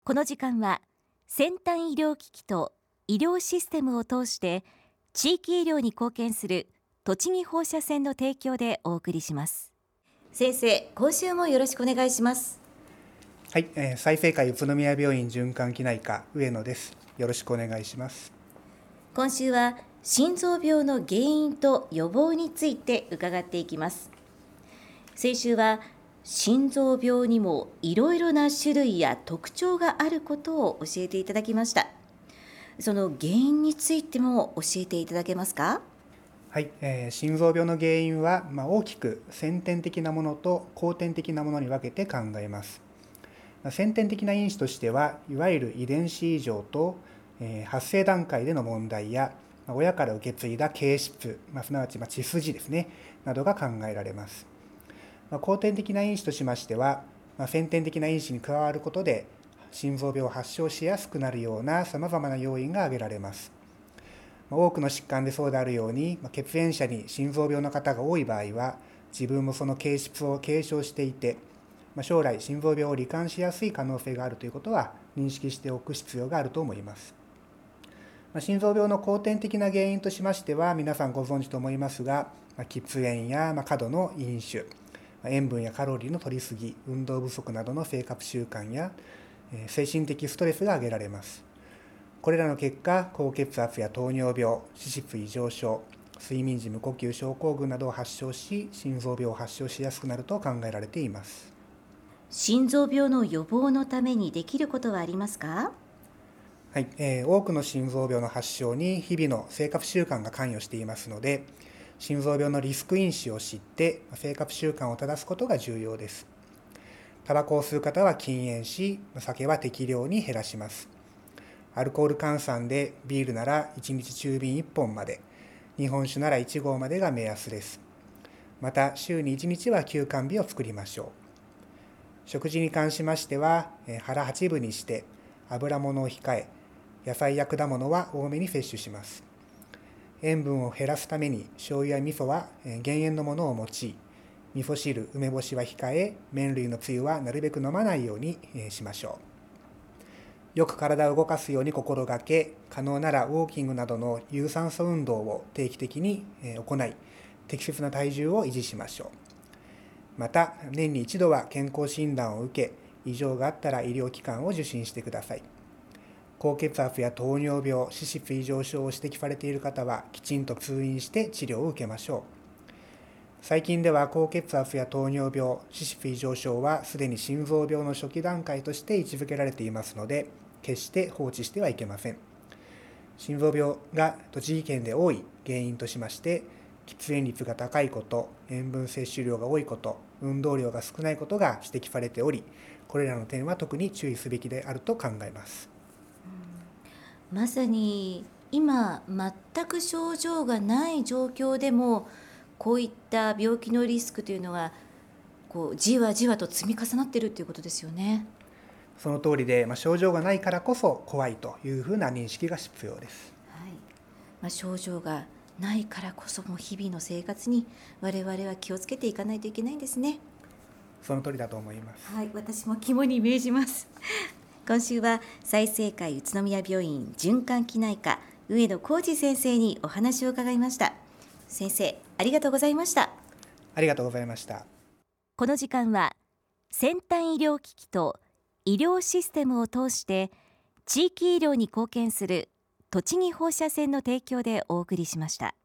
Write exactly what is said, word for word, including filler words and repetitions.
この時間は先端医療機器と医療システムを通して地域医療に貢献する栃木放射線の提供でお送りします。先生、今週もよろしくお願いします。 はい、えー、済生会宇都宮病院循環器内科上野です。よろしくお願いします。 今週は心臓病の原因と予防について伺っていきます。先週は心臓病にもいろいろな種類や特徴があることを教えていただきました。その原因についても教えていただけますか？ はい、えー、心臓病の原因は、まあ、大きく先天的なものと後天的なものに分けて考えます。先天的な因子としては、いわゆる遺伝子異常と、えー、発生段階での問題や、まあ、親から受け継いだ形質、まあ、すなわち、まあ、血筋ですね、などが考えられます。まあ、後天的な因子としましては、まあ、先天的な因子に加わることで、心臓病を発症しやすくなるようなさまざまな要因が挙げられます。まあ、多くの疾患でそうであるように、まあ、血縁者に心臓病の方が多い場合は、自分もその形質を継承していて、まあ、将来心臓病を罹患しやすい可能性があるということは認識しておく必要があると思います。まあ、心臓病の後天的な原因としましては、皆さんご存知と思いますが、まあ、喫煙や、まあ、過度の飲酒、塩分やカロリーの摂りすぎ、運動不足などの生活習慣や、えー、精神的ストレスが挙げられます。これらの結果、高血圧や糖尿病、脂質異常症、睡眠時無呼吸症候群などを発症し、心臓病を発症しやすくなると考えられています。 心臓病の予防のためにできることはありますか？ はい、えー、多くの心臓病の発症に日々の生活習慣が関与していますので、心臓病のリスク因子を知って生活習慣を正すことが重要です。タバコを吸う方は禁煙し、酒は適量に減らします。アルコール換算でビールならいちにち中瓶いっぽんまで、日本酒ならいちごうまでが目安です。また週にいちにちは休肝日を作りましょう。食事に関しましては腹八分にして油物を控え、野菜や果物は多めに摂取します。塩分を減らすために醤油や味噌は減塩のものを用い、味噌汁、梅干しは控え、麺類のつゆはなるべく飲まないようにしましょう。よく体を動かすように心がけ、可能ならウォーキングなどの有酸素運動を定期的に行い、適切な体重を維持しましょう。また、年に一度は健康診断を受け、異常があったら医療機関を受診してください。高血圧や糖尿病、脂質異常症を指摘されている方は、きちんと通院して治療を受けましょう。最近では高血圧や糖尿病、脂質異常症はすでに心臓病の初期段階として位置づけられていますので、決して放置してはいけません。心臓病が栃木県で多い原因としまして、喫煙率が高いこと、塩分摂取量が多いこと、運動量が少ないことが指摘されており、これらの点は特に注意すべきであると考えます。 まさに今全く症状がない状況でもこういった病気のリスクというのはこうじわじわと積み重なっているということですよね。 その通りで、まあ、症状がないからこそ怖いというふうな認識が必要です。 はい、まあ、症状がないからこそも日々の生活に我々は気をつけていかないといけないんですね。 その通りだと思います。 はい、私も肝に銘じます。今週は済生会宇都宮病院循環器内科上野浩二先生にお話を伺いました。先生、ありがとうございました。 ありがとうございました。 この時間は先端医療機器と医療システムを通して地域医療に貢献する栃木放射線の提供でお送りしました。